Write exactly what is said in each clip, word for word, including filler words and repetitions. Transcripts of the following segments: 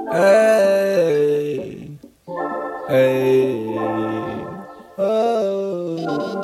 Ey, ey, oh.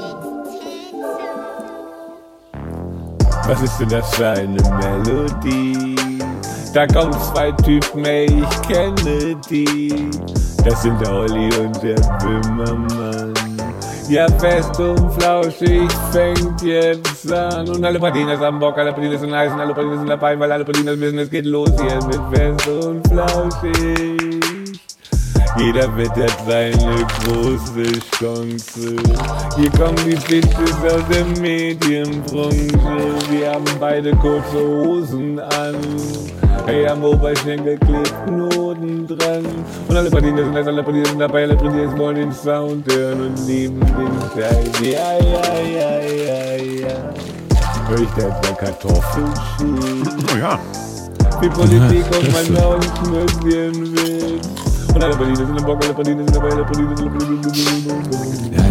Was ist denn das für eine Melodie? Da kommen zwei Typen, ey, ich kenne die. Das sind der Olli und der Böhmermann. Ja, fest und flauschig fängt jetzt an. Und alle Partinas haben Bock, alle Partinas sind heiß und alle Partinas sind dabei, weil alle Partinas wissen, es geht los hier mit fest und flauschig. Jeder wettert seine große Chance. Hier kommen die Bitches aus der Medienbranche. Wir haben beide kurze Hosen an. Hey, am Oberschenkel klebt Knoten dran. Und alle Partinas sind heiß, alle Partinas sind dabei, alle Partinas wollen den Sound hören und lieben den Scheiß. Ja, ja, ja, ja, ja. Hör ich da etwa Kartoffelschälen? Oh ja. Wie Politik und mein blaues Schnösschen will. Und alle Berliner sind im Bock, alle Berliner sind dabei, alle Berliner sind dabei.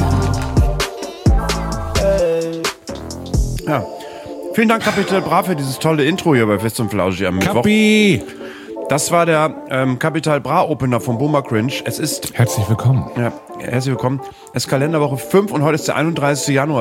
Ja, ja. Ja. Vielen Dank, Capital Bra, für dieses tolle Intro hier bei Fest und Flauschig am Mittwoch. Kapi! Das war der ähm, Capital Bra Opener von Boomer Cringe. Es ist... Herzlich willkommen. Ja, herzlich willkommen. Es ist Kalenderwoche fünf und heute ist der einunddreißigste Januar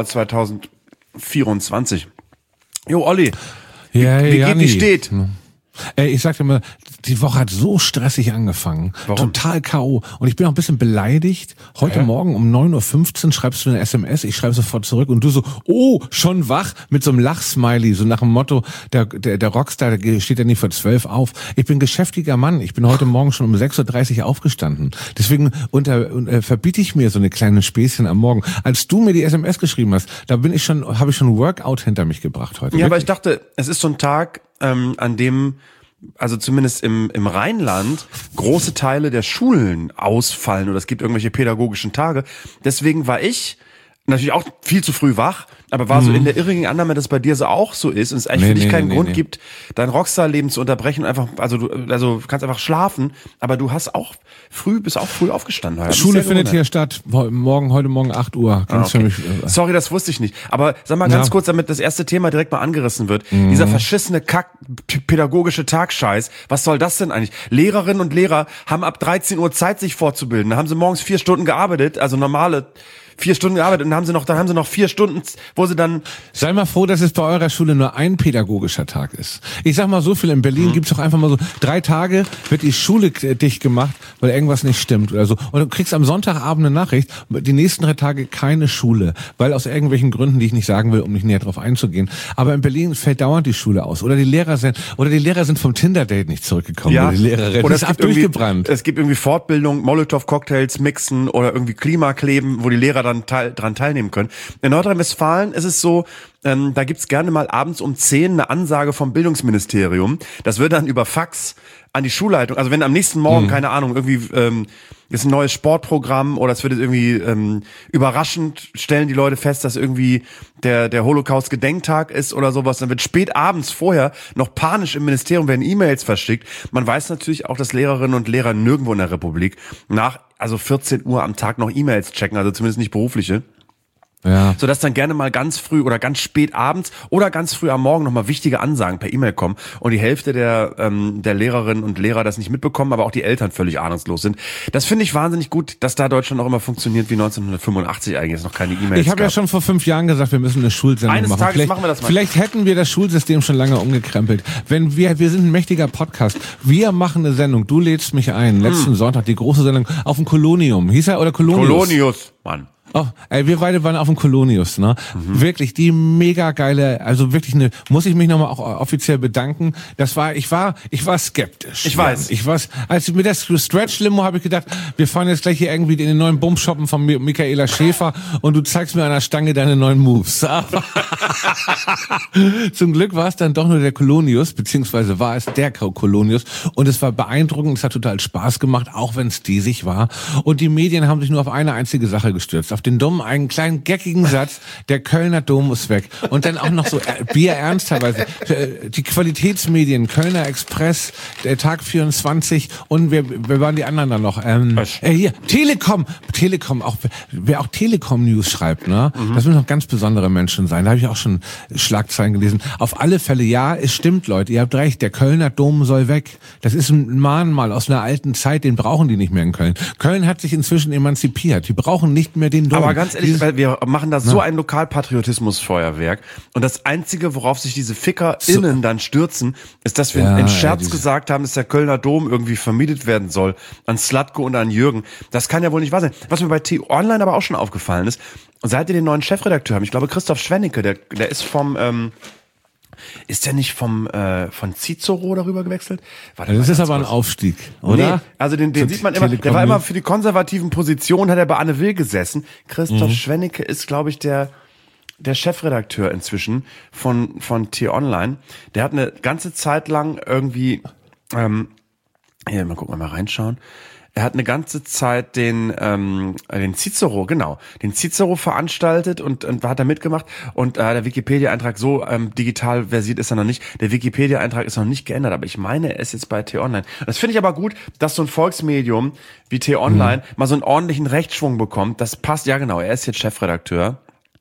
zweitausendvierundzwanzig. Jo, Olli. Ja, wie, wie ja, geht, wie steht? Ey, ich sagte immer, die Woche hat so stressig angefangen. Warum? Total K O. Und ich bin auch ein bisschen beleidigt. Heute Hä? Morgen um neun Uhr fünfzehn schreibst du eine S M S, ich schreibe sofort zurück und du so, oh, schon wach? Mit so einem Lachsmiley, so nach dem Motto, der, der, der Rockstar, der steht ja nicht vor zwölf auf. Ich bin geschäftiger Mann. Ich bin heute Morgen schon um sechs Uhr dreißig aufgestanden. Deswegen unter, äh, verbiete ich mir so eine kleine Späßchen am Morgen. Als du mir die S M S geschrieben hast, da bin ich schon, habe ich schon ein Workout hinter mich gebracht heute. Ja, Wirklich? aber ich dachte, es ist so ein Tag, ähm, an dem, also zumindest im, im Rheinland, große Teile der Schulen ausfallen oder es gibt irgendwelche pädagogischen Tage. Deswegen war ich natürlich auch viel zu früh wach, aber war mhm. so in der irrigen Annahme, dass es bei dir so auch so ist und es eigentlich nee, für dich nee, keinen nee, Grund nee. gibt, dein Rockstar-Leben zu unterbrechen und einfach, also du, also du kannst einfach schlafen, aber du hast auch früh, bist auch früh aufgestanden heute. Schule findet hier statt. Morgen, heute Morgen acht Uhr. Ah, okay. Für mich, äh Sorry, das wusste ich nicht. Aber sag mal ganz ja. kurz, damit das erste Thema direkt mal angerissen wird. Mhm. Dieser verschissene Kack pädagogische Tagscheiß. Was soll das denn eigentlich? Lehrerinnen und Lehrer haben ab dreizehn Uhr Zeit, sich fortzubilden. Da haben sie morgens vier Stunden gearbeitet, also normale vier Stunden gearbeitet und dann haben sie noch, dann haben sie noch vier Stunden, wo sie dann... Sei mal froh, dass es bei eurer Schule nur ein pädagogischer Tag ist. Ich sag mal so viel, in Berlin mhm. gibt's doch einfach mal so, drei Tage wird die Schule dicht gemacht, weil irgendwas nicht stimmt oder so. Und du kriegst am Sonntagabend eine Nachricht, die nächsten drei Tage keine Schule, weil aus irgendwelchen Gründen, die ich nicht sagen will, um nicht näher drauf einzugehen. Aber in Berlin fällt dauernd die Schule aus. Oder die Lehrer sind, oder die Lehrer sind vom Tinder-Date nicht zurückgekommen. Ja. Oder die Lehrerin oder ist es ab gibt durchgebrannt. Es gibt irgendwie Fortbildung, Molotow-Cocktails mixen oder irgendwie Klimakleben, wo die Lehrer dann teil, dran teilnehmen können. In Nordrhein-Westfalen ist es so, ähm, da gibt's gerne mal abends um zehn eine Ansage vom Bildungsministerium. Das wird dann über Fax an die Schulleitung, also wenn am nächsten Morgen, mhm. keine Ahnung, irgendwie ähm, ist ein neues Sportprogramm oder es wird irgendwie ähm, überraschend, stellen die Leute fest, dass irgendwie der der Holocaust-Gedenktag ist oder sowas, dann wird spät abends vorher noch panisch im Ministerium werden E-Mails verschickt. Man weiß natürlich auch, dass Lehrerinnen und Lehrer nirgendwo in der Republik nach also vierzehn Uhr am Tag noch E-Mails checken, also zumindest nicht berufliche. Ja. Sodass dann gerne mal ganz früh oder ganz spät abends oder ganz früh am Morgen nochmal wichtige Ansagen per E-Mail kommen und die Hälfte der ähm, der Lehrerinnen und Lehrer das nicht mitbekommen, aber auch die Eltern völlig ahnungslos sind. Das finde ich wahnsinnig gut, dass da Deutschland auch immer funktioniert wie neunzehnhundertfünfundachtzig eigentlich, es noch keine E-Mails Ich habe ja schon vor fünf Jahren gesagt, wir müssen eine Schulsendung Eines machen. Tages vielleicht, machen wir das mal. Vielleicht hätten wir das Schulsystem schon lange umgekrempelt. Wenn wir, wir sind ein mächtiger Podcast. Wir machen eine Sendung. Du lädst mich ein. Letzten hm. Sonntag die große Sendung auf dem Kolonium. Hieß er oder Kolonius? Kolonius, Mann. Oh, ey, wir beide waren auf dem Kolonius, ne? Mhm. Wirklich, die mega geile, also wirklich eine, muss ich mich nochmal auch offiziell bedanken. Das war, ich war, ich war skeptisch. Ich weiß. Ich war, als mit der Stretch-Limo habe ich gedacht, wir fahren jetzt gleich hier irgendwie in den neuen Bumshoppen von Michaela Schäfer und du zeigst mir an der Stange deine neuen Moves. Zum Glück war es dann doch nur der Kolonius, beziehungsweise war es der Kolonius und es war beeindruckend, es hat total Spaß gemacht, auch wenn es diesig war. Und die Medien haben sich nur auf eine einzige Sache gestürzt, Christoph, den dummen, einen kleinen geckigen Satz, der Kölner Dom muss weg. Und dann auch noch so äh, bierernst teilweise. Äh, die Qualitätsmedien, Kölner Express, der Tag vierundzwanzig und wir, wir waren die anderen dann noch. Ähm, äh, hier, Telekom, Telekom, auch wer auch Telekom-News schreibt, ne? Mhm. Das müssen noch ganz besondere Menschen sein. Da habe ich auch schon Schlagzeilen gelesen. Auf alle Fälle, ja, es stimmt, Leute, ihr habt recht, der Kölner Dom soll weg. Das ist ein Mahnmal aus einer alten Zeit, den brauchen die nicht mehr in Köln. Köln hat sich inzwischen emanzipiert. Die brauchen nicht mehr den Dom. Aber ganz ehrlich, weil wir machen da so ein Lokalpatriotismusfeuerwerk und das Einzige, worauf sich diese FickerInnen so. dann stürzen, ist, dass wir ja, in Scherz ja, gesagt haben, dass der Kölner Dom irgendwie vermietet werden soll an Slatko und an Jürgen. Das kann ja wohl nicht wahr sein. Was mir bei T-Online aber auch schon aufgefallen ist, seit wir den neuen Chefredakteur haben, ich glaube Christoph Schwennecke, der, der ist vom... Ähm, Ist der nicht vom äh, von Cicero darüber gewechselt? Warte, das ist aber ein Aufstieg, oder? Nee, also den, den sieht man immer, der war immer für die konservativen Positionen, hat er bei Anne Will gesessen. Christoph mhm. Schwennecke ist, glaube ich, der der Chefredakteur inzwischen von von T-Online. Der hat eine ganze Zeit lang irgendwie, ähm, hier, mal gucken, mal reinschauen. Er hat eine ganze Zeit den ähm, den Cicero, genau, den Cicero veranstaltet und, und hat da mitgemacht und äh, der Wikipedia-Eintrag so ähm, digital versiert ist er noch nicht. Der Wikipedia-Eintrag ist noch nicht geändert, aber ich meine, er ist jetzt bei T-Online. Das finde ich aber gut, dass so ein Volksmedium wie T-Online mhm. mal so einen ordentlichen Rechtsschwung bekommt. Das passt, ja genau, er ist jetzt Chefredakteur.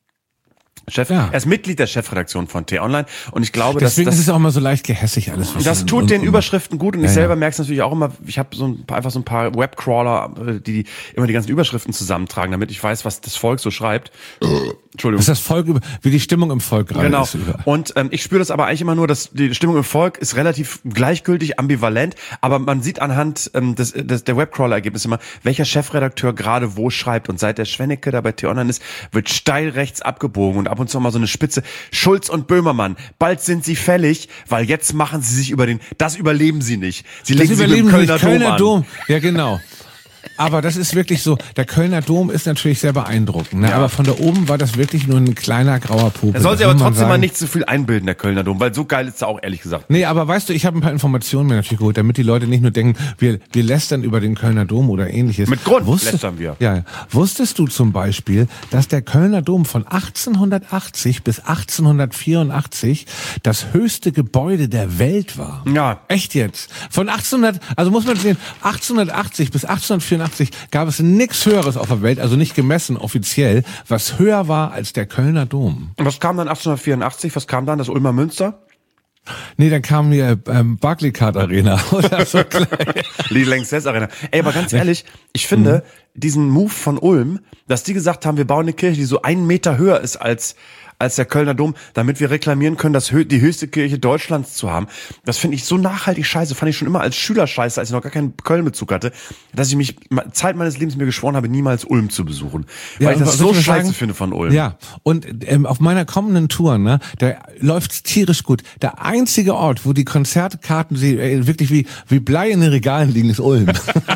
Chef, ja. Er ist Mitglied der Chefredaktion von T-Online und ich glaube, deswegen dass das, ist es auch immer so leicht gehässig alles. Was das tut und, den und, Überschriften gut und ja, ich selber ja. merke es natürlich auch immer. Ich habe so ein paar, einfach so ein paar Webcrawler, die, die immer die ganzen Überschriften zusammentragen, damit ich weiß, was das Volk so schreibt. Entschuldigung. Was das Volk über, wie die Stimmung im Volk gerade genau. ist. Genau. Und ähm, ich spüre das aber eigentlich immer nur, dass die Stimmung im Volk ist relativ gleichgültig, ambivalent, aber man sieht anhand ähm, des, des der Webcrawler-Ergebnisse immer, welcher Chefredakteur gerade wo schreibt. Und seit der Schwennecke da bei T-Online ist, wird steil rechts abgebogen und ab und zu mal so eine Spitze. Schulz und Böhmermann, bald sind sie fällig, weil jetzt machen sie sich über den, das überleben sie nicht. Sie das legen überleben sie mit dem Kölner, Kölner Dom, Dom. Ja, genau. Aber das ist wirklich so, der Kölner Dom ist natürlich sehr beeindruckend, ne? Ja. Aber von da oben war das wirklich nur ein kleiner grauer Popel. Er soll sich aber trotzdem mal nicht zu viel einbilden, der Kölner Dom, weil so geil ist er auch, ehrlich gesagt. Nee, aber weißt du, ich habe ein paar Informationen mir natürlich geholt, damit die Leute nicht nur denken, wir, wir lästern über den Kölner Dom oder ähnliches. Mit Grund Wusstest, lästern wir. Ja, wusstest du zum Beispiel, dass der Kölner Dom von achtzehnhundertachtzig bis achtzehnhundertvierundachtzig das höchste Gebäude der Welt war? Ja. Echt jetzt? Von achtzehnhundert, also muss man sehen, achtzehnhundertachtzig bis achtzehnhundertvierundachtzig gab es nichts Höheres auf der Welt, also nicht gemessen offiziell, was höher war als der Kölner Dom. Und was kam dann achtzehnhundertvierundachtzig? Was kam dann? Das Ulmer Münster? Nee, dann kam hier ähm, Barclaycard Arena oder so klein. Die Lanxess Arena. Ey, aber ganz ehrlich, ich finde mhm. diesen Move von Ulm, dass die gesagt haben, wir bauen eine Kirche, die so einen Meter höher ist als als der Kölner Dom, damit wir reklamieren können, das hö- die höchste Kirche Deutschlands zu haben. Das finde ich so nachhaltig scheiße. Fand ich schon immer als Schüler scheiße, als ich noch gar keinen Köln-Bezug hatte, dass ich mich Zeit meines Lebens mir geschworen habe, niemals Ulm zu besuchen. Ja, weil ich das so scheiße sagen, finde von Ulm. Ja, und ähm, auf meiner kommenden Tour, ne, da läuft's tierisch gut. Der einzige Ort, wo die Konzertkarten sie, äh, wirklich wie wie Blei in den Regalen liegen, ist Ulm.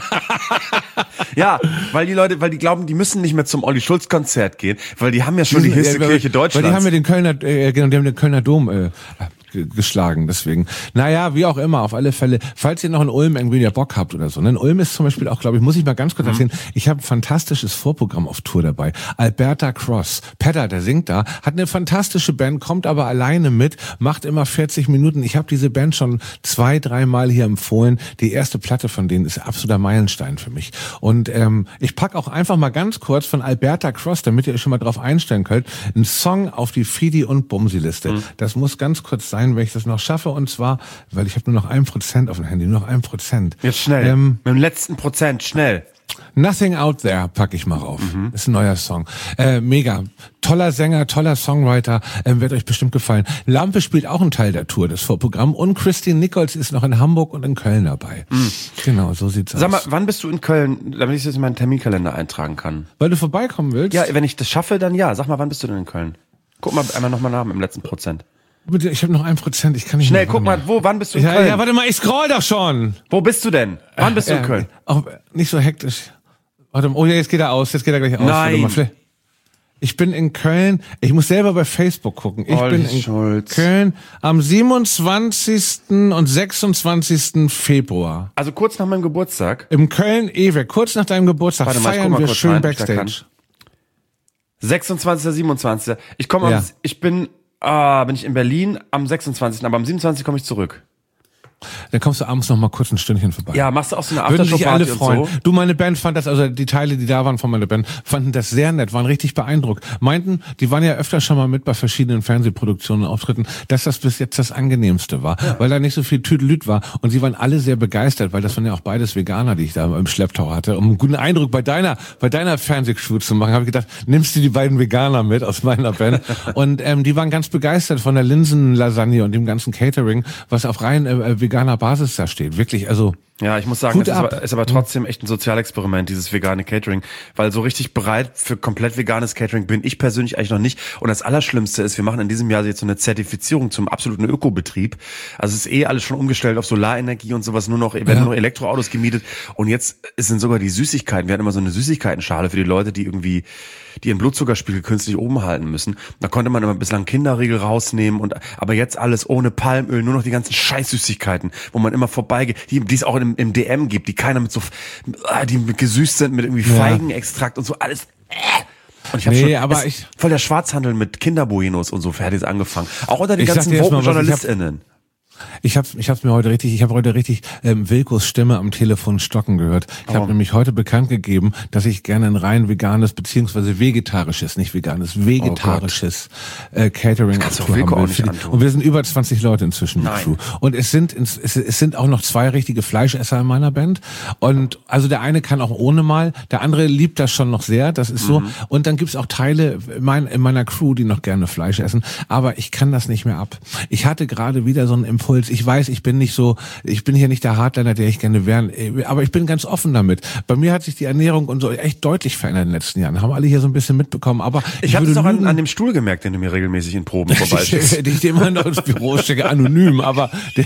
Ja, weil die Leute, weil die glauben, die müssen nicht mehr zum Olli Schulz Konzert gehen, weil die haben ja schon die höchste ja, Kirche Deutschlands. Weil die haben ja den Kölner, äh, genau, die haben den Kölner Dom äh, geschlagen, deswegen. Naja, wie auch immer, auf alle Fälle, falls ihr noch in Ulm irgendwie Bock habt oder so. Ne? In Ulm ist zum Beispiel auch, glaube ich, muss ich mal ganz kurz erzählen, mhm. ich habe ein fantastisches Vorprogramm auf Tour dabei. Alberta Cross, Pedder, der singt da, hat eine fantastische Band, kommt aber alleine mit, macht immer vierzig Minuten. Ich habe diese Band schon zwei, dreimal hier empfohlen. Die erste Platte von denen ist absoluter Meilenstein für mich. Und ähm, ich pack auch einfach mal ganz kurz von Alberta Cross, damit ihr euch schon mal drauf einstellen könnt, einen Song auf die Fidi- und Bumsi-Liste. Mhm. Das muss ganz kurz sein, wenn ich das noch schaffe, und zwar, weil ich habe nur noch ein Prozent auf dem Handy, nur noch ein Prozent. Jetzt schnell, ähm, mit dem letzten Prozent, schnell. Nothing Out There pack ich mal rauf. Mhm. Ist ein neuer Song. Äh, mega. Toller Sänger, toller Songwriter, äh, wird euch bestimmt gefallen. Lampe spielt auch einen Teil der Tour, das Vorprogramm, und Christine Nichols ist noch in Hamburg und in Köln dabei. Mhm. Genau, so sieht's Sag aus. Sag mal, wann bist du in Köln, damit ich das in meinen Terminkalender eintragen kann? Weil du vorbeikommen willst? Ja, wenn ich das schaffe, dann ja. Sag mal, wann bist du denn in Köln? Guck mal einmal nochmal nach mit dem letzten Prozent. Bitte, ich habe noch ein Prozent, ich kann nicht Schnell, mehr, guck mal, wo, wann bist du in ja, Köln? Ja, warte mal, ich scroll doch schon. Wo bist du denn? Wann bist äh, du in Köln? Auch nicht so hektisch. Warte mal, oh ja, jetzt geht er aus, jetzt geht er gleich aus. Nein. Warte mal, ich bin in Köln, ich muss selber bei Facebook gucken. Ich Olli bin in Schulz. Köln am siebenundzwanzigsten und sechsundzwanzigsten Februar. Also kurz nach meinem Geburtstag? Im Köln-Ewe, kurz nach deinem Geburtstag, Warte mal, feiern wir schön rein, Backstage. sechsundzwanzigster, siebenundzwanzigster Ich komme, Ja. ich bin, ah, bin ich in Berlin am sechsundzwanzigsten Aber am siebenundzwanzigsten komme ich zurück. Dann kommst du abends noch mal kurz ein Stündchen vorbei. Ja, machst du auch so eine Würden sich alle Aftershow-Party freuen. und so? Du, meine Band fand das, also die Teile, die da waren von meiner Band, fanden das sehr nett, waren richtig beeindruckt. Meinten, die waren ja öfter schon mal mit bei verschiedenen Fernsehproduktionen und Auftritten, dass das bis jetzt das Angenehmste war, ja. weil da nicht so viel Tüdelüt war. Und sie waren alle sehr begeistert, weil das waren ja auch beides Veganer, die ich da im Schlepptau hatte. Um einen guten Eindruck bei deiner, bei deiner Fernsehshow zu machen, habe ich gedacht, nimmst du die beiden Veganer mit aus meiner Band? Und ähm, die waren ganz begeistert von der Linsenlasagne und dem ganzen Catering, was auf rein äh, veganer Basis da steht. Wirklich, also. Ja, ich muss sagen, Hut es ist ab. aber, ist aber trotzdem echt ein Sozialexperiment, dieses vegane Catering, weil so richtig bereit für komplett veganes Catering bin ich persönlich eigentlich noch nicht. Und das Allerschlimmste ist, wir machen in diesem Jahr jetzt so eine Zertifizierung zum absoluten Ökobetrieb. Also es ist eh alles schon umgestellt auf Solarenergie und sowas, nur noch, werden Ja. nur noch Elektroautos gemietet. Und jetzt sind sogar die Süßigkeiten, wir hatten immer so eine Süßigkeitenschale für die Leute, die irgendwie die ihren Blutzuckerspiegel künstlich oben halten müssen. Da konnte man immer bislang Kinderriegel rausnehmen und aber jetzt alles ohne Palmöl, nur noch die ganzen Scheißsüßigkeiten, wo man immer vorbeigeht, die, die es auch im, im D M gibt, die keiner mit so, die gesüßt sind mit irgendwie Ja. Feigenextrakt und so alles. Und ich habe Nee, schon aber es- ich- voll der Schwarzhandel mit Kinderbuenos und so fertig angefangen. Auch unter den Ich sag ganzen dir jetzt mal was, ich hab- Woken-JournalistInnen. Ich hab's, ich hab's mir heute richtig, ich habe heute richtig ähm, Wilkos Stimme am Telefon stocken gehört. Ich habe nämlich heute bekannt gegeben, dass ich gerne ein rein veganes beziehungsweise vegetarisches, nicht veganes, vegetarisches äh, Catering kannst du Crew auch Wilko haben auch will. nicht Für die- antun. Und wir sind über zwanzig Leute inzwischen Nein. die Crew. Und es sind ins, es, es sind auch noch zwei richtige Fleischesser in meiner Band. Und also der eine kann auch ohne mal, der andere liebt das schon noch sehr, das ist so. Und dann gibt's auch Teile in, mein, in meiner Crew, die noch gerne Fleisch essen. Aber ich kann das nicht mehr ab. Ich hatte gerade wieder so einen Impuls. Ich weiß, ich bin nicht so, ich bin hier nicht der Hardliner, der ich gerne wäre, aber ich bin ganz offen damit. Bei mir hat sich die Ernährung und so echt deutlich verändert in den letzten Jahren. Haben alle hier so ein bisschen mitbekommen. Aber Ich habe es würde auch an, lügen, an dem Stuhl gemerkt, den du mir regelmäßig in Proben vorbeischickst. die ich dir immer noch ins Büro stecke, anonym, aber der,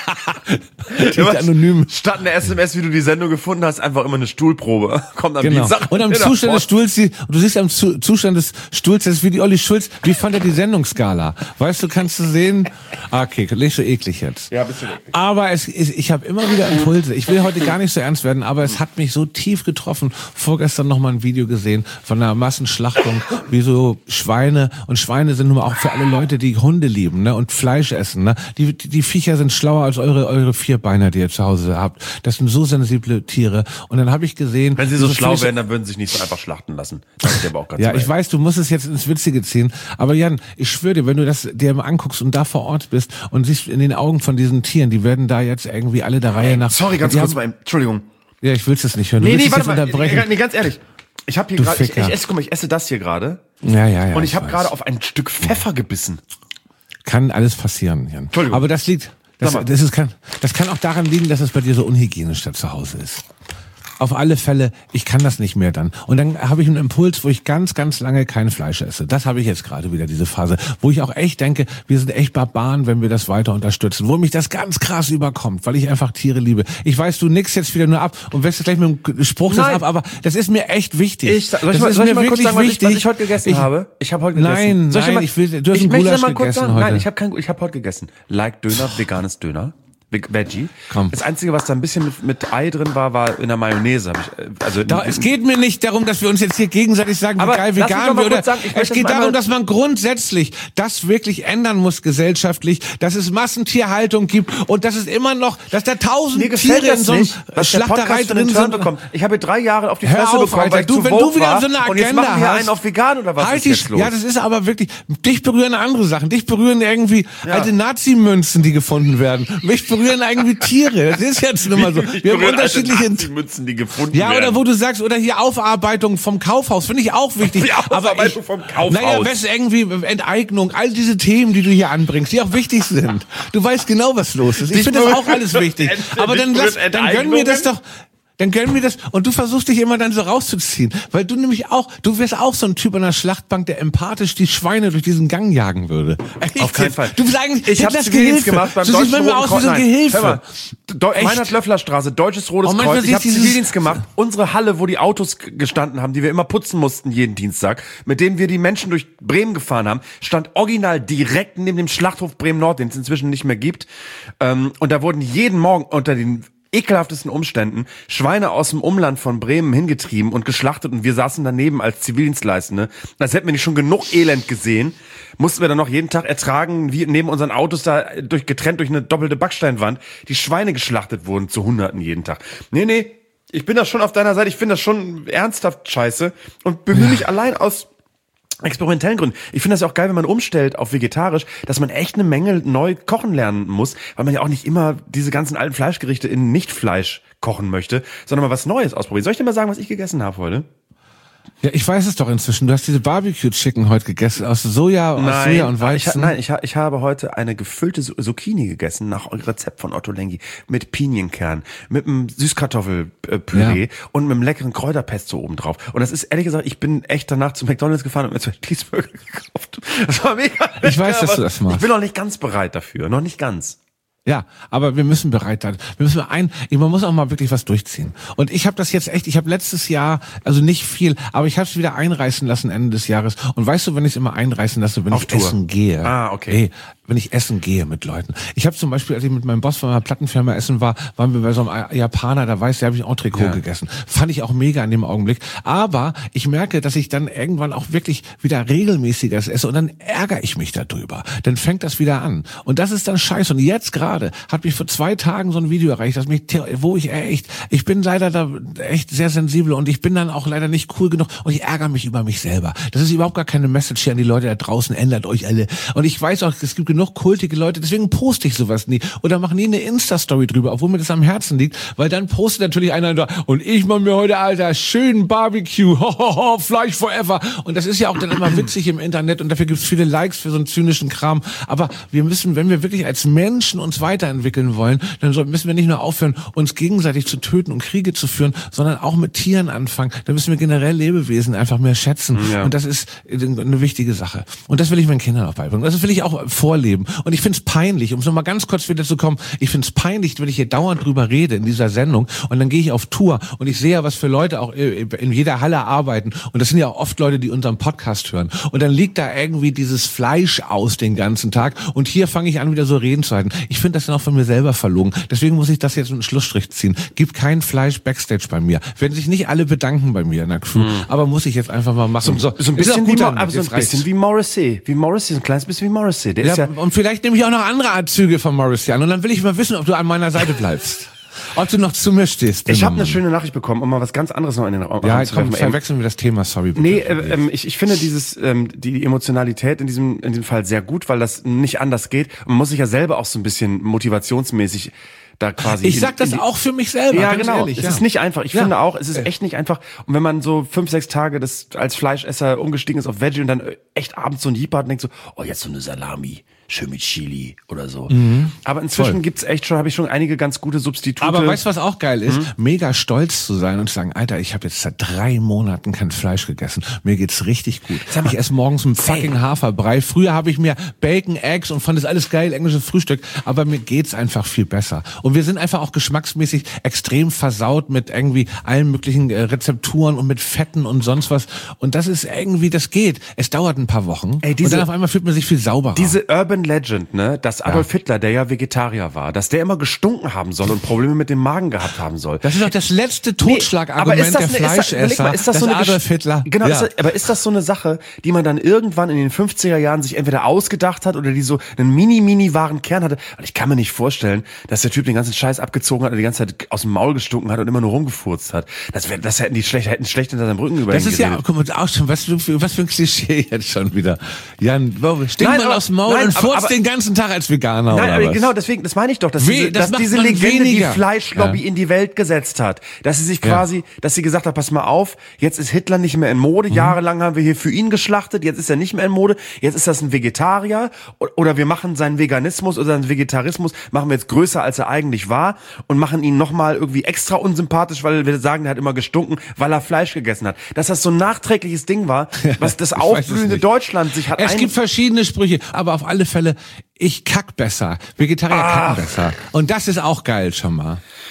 die ist anonym. Statt eine S M S, wie du die Sendung gefunden hast, einfach immer eine Stuhlprobe. Kommt am Genau. Dienstag. Und am in der Zustand des Post. Stuhls, die, du siehst am Zu, Zustand des Stuhls, das ist wie die Olli Schulz, wie fand er die Sendungsskala? Weißt du, kannst du sehen? Ah, okay, nicht so eklig jetzt. Ja, bist du eklig. Aber es, ist, ich habe immer wieder Impulse. Ich will heute gar nicht so ernst werden, aber es hat mich so tief getroffen. Vorgestern noch mal ein Video gesehen von einer Massenschlachtung, wie so Schweine, und Schweine sind nun mal auch für alle Leute, die Hunde lieben, ne, und Fleisch essen, ne. Die, die, die Viecher sind schlauer als eure, eure Vierbeiner, die ihr zu Hause habt. Das sind so sensible Tiere. Und dann habe ich gesehen, Wenn sie so diese schlau Fleisch- wären, dann würden sie sich nicht so einfach schlachten lassen. Das ist aber auch ganz ja, recht. ich weiß, du musst es jetzt ins Witzige ziehen, aber Jan, ich schwöre dir, wenn du das dir mal anguckst und da vor Ort bist und siehst in den Augen von diesen Tieren, die werden da jetzt irgendwie alle der Reihe nach. Sorry, ganz die kurz haben, mal, Entschuldigung. Ja, ich will's es nicht hören. Du Nee, willst nee, es warte jetzt mal. unterbrechen. Nee, ganz ehrlich. Ich habe hier Du gerade, ich, Ficker. ich esse, guck mal, ich esse das hier gerade. Ja, ja, ja. Und ich habe weiß. gerade auf ein Stück Pfeffer gebissen. Kann alles passieren, Jan. Entschuldigung. Aber das liegt, das, Sag mal. das, ist, kann, das kann auch daran liegen, dass es bei dir so unhygienisch da zu Hause ist. Auf alle Fälle, ich kann das nicht mehr dann. Und dann habe ich einen Impuls, wo ich ganz, ganz lange kein Fleisch esse. Das habe ich jetzt gerade wieder, diese Phase, wo ich auch echt denke, wir sind echt Barbaren, wenn wir das weiter unterstützen. Wo mich das ganz krass überkommt, weil ich einfach Tiere liebe. Ich weiß, du nickst jetzt wieder nur ab und wächst gleich mit dem Spruch das Nein. ab, aber das ist mir echt wichtig. Ich, soll ich das mal, ist soll ich mir mal kurz wirklich sagen, was ich, was wichtig. ich heute gegessen Ich- habe? Ich habe heute gegessen. Nein, Soll ich nein, mal, ich will- du hast ich einen möchte Gulasch mal kurz gegessen sagen, heute. Nein, ich habe kein, ich habe heute gegessen. Like Döner, veganes Döner. Ve- Veggie. Komm. Das Einzige, was da ein bisschen mit, mit Ei drin war, war in der Mayonnaise. Hab ich, äh, also Da, es geht mir nicht darum, dass wir uns jetzt hier gegenseitig sagen, wie Aber geil lass mich vegan doch mal wir oder kurz sagen, ich es möchte geht das mal darum, einmal- dass man grundsätzlich das wirklich ändern muss gesellschaftlich, dass es Massentierhaltung gibt und dass es immer noch, dass da tausend Mir gefällt Tiere in das so einer nicht, was der Schlachterei Podcast für drin den Turn sind. bekommt. Ich habe drei Jahre auf die Hör Fresse auf, bekommen, Alter, weil ich du, zu wenn woke du wieder war. so eine Und jetzt Agenda machen wir hast, einen auf vegan oder was halt ist die, jetzt los? Ja, das ist aber wirklich, dich berühren andere Sachen. Dich berühren irgendwie Ja. alte Nazi-Münzen, die gefunden werden. Mich berühren irgendwie Tiere. Das ist jetzt nun mal so. Wir haben unterschiedliche Münzen, die gefunden Ja, werden. oder wo du sagst, oder hier Aufarbeitung vom Kaufhaus, finde ich auch wichtig. Die Aufarbeitung ich, vom Kaufhaus. Naja, was irgendwie Enteignung, all diese Themen, die du hier anbringst, die auch wichtig sind. Du weißt genau, was los ist. Ich Dich finde das berührt- auch alles wichtig. Aber dann, dich lass, berührt dann gönn mir das Enteignungen? doch. Dann gönn mir das. Und du versuchst dich immer dann so rauszuziehen. Weil du nämlich auch, du wärst auch so ein Typ an der Schlachtbank, der empathisch die Schweine durch diesen Gang jagen würde. Auf keinen Fall. Du bist eigentlich, ich habe das Zivildienst Gehilfe. gemacht beim Du siehst Deutschen manchmal Roten aus wie so ein Kreuz. Nein, Gehilfe. hör mal. Deu- Echt? Meinhard-Löffler-Straße, Deutsches Rotes Oh, manchmal Kreuz. Ich sehe habe ich dieses- Zivildienst gemacht. Unsere Halle, wo die Autos g- gestanden haben, die wir immer putzen mussten jeden Dienstag, mit denen wir die Menschen durch Bremen gefahren haben, stand original direkt neben dem Schlachthof Bremen-Nord, den es inzwischen nicht mehr gibt. Ähm, und da wurden jeden Morgen unter den ekelhaftesten Umständen Schweine aus dem Umland von Bremen hingetrieben und geschlachtet und wir saßen daneben als Zivildienstleistende. Als hätten wir nicht schon genug Elend gesehen, mussten wir dann noch jeden Tag ertragen, wie neben unseren Autos da durch, getrennt durch eine doppelte Backsteinwand, die Schweine geschlachtet wurden zu Hunderten jeden Tag. Nee, nee, ich bin da schon auf deiner Seite, ich finde das schon ernsthaft scheiße und bemühe mich allein aus experimentellen Gründen. Ich finde das ja auch geil, wenn man umstellt auf vegetarisch, dass man echt eine Menge neu kochen lernen muss, weil man ja auch nicht immer diese ganzen alten Fleischgerichte in Nicht-Fleisch kochen möchte, sondern mal was Neues ausprobieren. Soll ich dir mal sagen, was ich gegessen habe heute? Ja, ich weiß es doch inzwischen. Du hast diese Barbecue-Chicken heute gegessen aus Soja, aus nein, Soja und Weizen. Ich, nein, ich, ich habe heute eine gefüllte Zucchini gegessen nach Rezept von Otto Lengi mit Pinienkern, mit einem Süßkartoffelpüree ja. und mit einem leckeren Kräuterpesto oben drauf. Und das ist ehrlich gesagt, ich bin echt danach zu McDonald's gefahren und mir zwei Cheeseburger gekauft. Das war mega lecker. Ich weiß, dass du das machst. Ich bin noch nicht ganz bereit dafür, noch nicht ganz. Ja, aber wir müssen bereit sein. Wir müssen ein, man muss auch mal wirklich was durchziehen. Und ich habe das jetzt echt, ich habe letztes Jahr, also nicht viel, aber ich habe es wieder einreißen lassen Ende des Jahres. Und weißt du, wenn ich es immer einreißen lasse, wenn Auf ich Tour. essen gehe. Ah, okay. Hey, wenn ich essen gehe mit Leuten. Ich habe zum Beispiel, als ich mit meinem Boss von meiner Plattenfirma essen war, waren wir bei so einem Japaner, da weiß, da habe ich ein Entrecot ja. gegessen. Fand ich auch mega in dem Augenblick. Aber ich merke, dass ich dann irgendwann auch wirklich wieder regelmäßiger esse und dann ärgere ich mich darüber. Dann fängt das wieder an. Und das ist dann scheiße. Und jetzt gerade hat mich vor zwei Tagen so ein Video erreicht, dass mich, wo ich echt, ich bin leider da echt sehr sensibel und ich bin dann auch leider nicht cool genug und ich ärgere mich über mich selber. Das ist überhaupt gar keine Message hier an die Leute da draußen, ändert euch alle. Und ich weiß auch, es gibt genug kultige Leute, deswegen poste ich sowas nie oder mache nie eine Insta-Story drüber, obwohl mir das am Herzen liegt, weil dann postet natürlich einer da und ich mache mir heute, Alter, schönen Barbecue, hohoho, Fleisch forever. Und das ist ja auch dann immer witzig im Internet und dafür gibt es viele Likes für so einen zynischen Kram. Aber wir müssen, wenn wir wirklich als Menschen uns weiterentwickeln wollen, dann müssen wir nicht nur aufhören, uns gegenseitig zu töten und Kriege zu führen, sondern auch mit Tieren anfangen. Da müssen wir generell Lebewesen einfach mehr schätzen. Ja. Und das ist eine wichtige Sache. Und das will ich meinen Kindern auch beibringen. Das will ich auch vorleben. Und ich finde es peinlich, um es nochmal ganz kurz wieder zu kommen, ich finde es peinlich, wenn ich hier dauernd drüber rede in dieser Sendung und dann gehe ich auf Tour und ich sehe ja, was für Leute auch in jeder Halle arbeiten. Und das sind ja auch oft Leute, die unseren Podcast hören. Und dann liegt da irgendwie dieses Fleisch aus den ganzen Tag und hier fange ich an, wieder so reden zu halten. Ich finde das dann auch von mir selber verlogen. Deswegen muss ich das jetzt mit einem Schlussstrich ziehen. Gibt kein Fleisch Backstage bei mir. Werden sich nicht alle bedanken bei mir in der Crew, mhm. aber muss ich jetzt einfach mal machen. So, so ein bisschen, wie, aber so ein bisschen wie Morrissey. Wie Morrissey, so ein kleines bisschen wie Morrissey. Der ja, ist ja und vielleicht nehme ich auch noch andere Anzüge von Morrissey an und dann will ich mal wissen, ob du an meiner Seite bleibst. Ob du noch zu mir stehst. Ich habe eine schöne Nachricht bekommen, um mal was ganz anderes noch in den Raum ja, zu werfen. Ja, verwechseln wir das Thema, sorry. Bitte. Nee, äh, ähm, ich, ich finde dieses ähm, die Emotionalität in diesem in diesem Fall sehr gut, weil das nicht anders geht. Und man muss sich ja selber auch so ein bisschen motivationsmäßig da quasi. Ich sag das auch für mich selber. Ja, ganz genau. Ehrlich, es ja. ist nicht einfach. Ich ja. finde auch, es ist echt nicht einfach. Und wenn man so fünf, sechs Tage das als Fleischesser umgestiegen ist auf Veggie und dann echt abends so ein Jeep hat und denkt so, oh, jetzt so eine Salami. Schön mit Chili oder so. Mhm. Aber inzwischen Voll. gibt's echt schon, habe ich schon einige ganz gute Substitute. Aber weißt du, was auch geil ist? Mhm. Mega stolz zu sein und zu sagen, Alter, ich habe jetzt seit drei Monaten kein Fleisch gegessen. Mir geht's richtig gut. Mal, ich esse morgens einen fucking ey. Haferbrei. Früher habe ich mir Bacon, Eggs und fand das alles geil, englisches Frühstück. Aber mir geht's einfach viel besser. Und wir sind einfach auch geschmacksmäßig extrem versaut mit irgendwie allen möglichen äh, Rezepturen und mit Fetten und sonst was. Und das ist irgendwie, das geht. Es dauert ein paar Wochen. Ey, diese, und dann auf einmal fühlt man sich viel sauberer. Diese Urban Legend, ne, dass Adolf ja. Hitler, der ja Vegetarier war, dass der immer gestunken haben soll und Probleme mit dem Magen gehabt haben soll. Das ist doch das letzte Totschlagargument nee, der eine, Fleischesser. Ist das, ist das so eine Adolf Hitler. Genau, ja. ist das, aber ist das so eine Sache, die man dann irgendwann in den fünfziger Jahren sich entweder ausgedacht hat oder die so einen mini, mini wahren Kern hatte? Weil ich kann mir nicht vorstellen, dass der Typ den ganzen Scheiß abgezogen hat und die ganze Zeit aus dem Maul gestunken hat und immer nur rumgefurzt hat. Das wäre, das hätten die schlecht, hätten schlecht hinter seinen Brücken über Das ihn ist geredet. ja, guck mal, auch schon, was für, was für ein Klischee jetzt schon wieder. Jan, stinkt nein, man aber, aus dem Maul nein, und furzt aber, den ganzen Tag als Veganer Nein, oder aber was? genau, deswegen, das meine ich doch, dass We, diese, das dass diese man Legende weniger. die Fleischlobby ja. in die Welt gesetzt hat. Dass sie sich quasi, ja. dass sie gesagt hat, pass mal auf, jetzt ist Hitler nicht mehr in Mode, mhm. jahrelang haben wir hier für ihn geschlachtet, jetzt ist er nicht mehr in Mode, jetzt ist das ein Vegetarier oder wir machen seinen Veganismus oder seinen Vegetarismus, machen wir jetzt größer, als er eigentlich war und machen ihn nochmal irgendwie extra unsympathisch, weil wir sagen, er hat immer gestunken, weil er Fleisch gegessen hat. Dass das so ein nachträgliches Ding war, was das aufblühende Deutschland sich hat. Es gibt verschiedene Sprüche, aber auf alle Fälle, ich kack besser. Vegetarier Ach. kacken besser. Und das ist auch geil schon mal.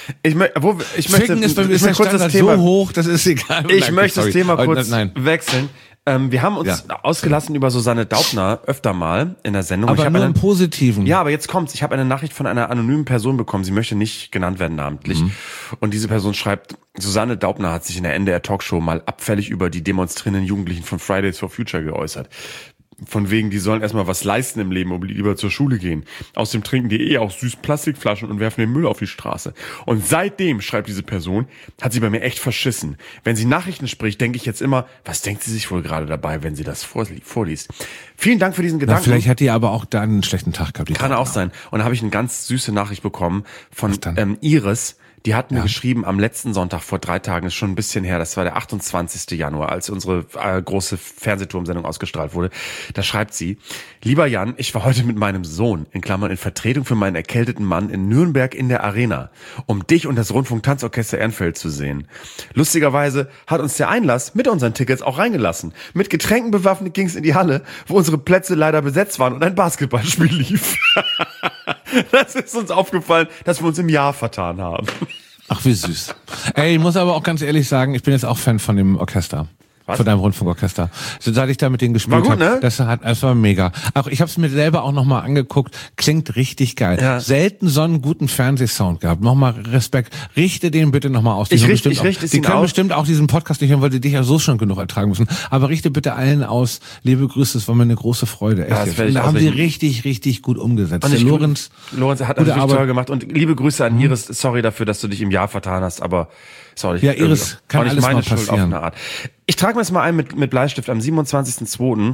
Ich, mö- wo, ich möchte, Ficken ist bei mir ich ist der möchte kurz das Standard Thema, so hoch, das ist egal. ich Nein, möchte sorry. das Thema Aber kurz nein. wechseln. Ähm, wir haben uns Ja. ausgelassen über Susanne Daubner öfter mal in der Sendung. Aber ich hab nur eine, im Positiven. Ja, aber jetzt kommt's. Ich habe eine Nachricht von einer anonymen Person bekommen. Sie möchte nicht genannt werden namentlich. Mhm. Und diese Person schreibt, Susanne Daubner hat sich in der N D R Talkshow mal abfällig über die demonstrierenden Jugendlichen von Fridays for Future geäußert. Von wegen, die sollen erstmal was leisten im Leben und lieber zur Schule gehen. Außerdem trinken die eh auch süß Plastikflaschen und werfen den Müll auf die Straße. Und seitdem, schreibt diese Person, hat sie bei mir echt verschissen. Wenn sie Nachrichten spricht, denke ich jetzt immer, was denkt sie sich wohl gerade dabei, wenn sie das vorliest? Vielen Dank für diesen Gedanken. Na, vielleicht hat die aber auch da einen schlechten Tag gehabt. Kann auch sein. Und da habe ich eine ganz süße Nachricht bekommen von ähm, Iris. Die hat mir ja. geschrieben am letzten Sonntag vor drei Tagen, ist schon ein bisschen her, das war der achtundzwanzigsten Januar, als unsere äh, große Fernsehturmsendung ausgestrahlt wurde. Da schreibt sie, lieber Jan, ich war heute mit meinem Sohn, in Klammern in Vertretung für meinen erkälteten Mann, in Nürnberg in der Arena, um dich und das Rundfunk-Tanzorchester Ehrenfeld zu sehen. Lustigerweise hat uns der Einlass mit unseren Tickets auch reingelassen. Mit Getränken bewaffnet ging's in die Halle, wo unsere Plätze leider besetzt waren und ein Basketballspiel lief. Das ist uns aufgefallen, dass wir uns im Jahr vertan haben. Ach, wie süß. Ey, ich muss aber auch ganz ehrlich sagen, ich bin jetzt auch Fan von dem Orchester. Was? Von deinem Rundfunkorchester. So, seit ich da mit denen gespielt habe, ne? das hat, das war mega. Auch ich habe es mir selber auch nochmal angeguckt. Klingt richtig geil. Ja. Selten so einen guten Fernsehsound gehabt. Nochmal Respekt. Richte den bitte nochmal aus. Die ich richte, bestimmt ich richte auch, es die können aus. bestimmt auch diesen Podcast nicht hören, weil die dich ja so schon genug ertragen müssen. Aber richte bitte allen aus. Liebe Grüße, das war mir eine große Freude. Echt. Ja, und da haben sie richtig, richtig gut umgesetzt. Und der Lorenz, Lorenz hat natürlich toll gemacht. Und liebe Grüße an Iris. Sorry dafür, dass du dich im Jahr vertan hast, aber sorry. Ja, Iris, kann alles meine mal Schuld passieren. Auf eine Art. Ich trage mir das mal ein mit, mit Bleistift am siebenundzwanzigsten zweiten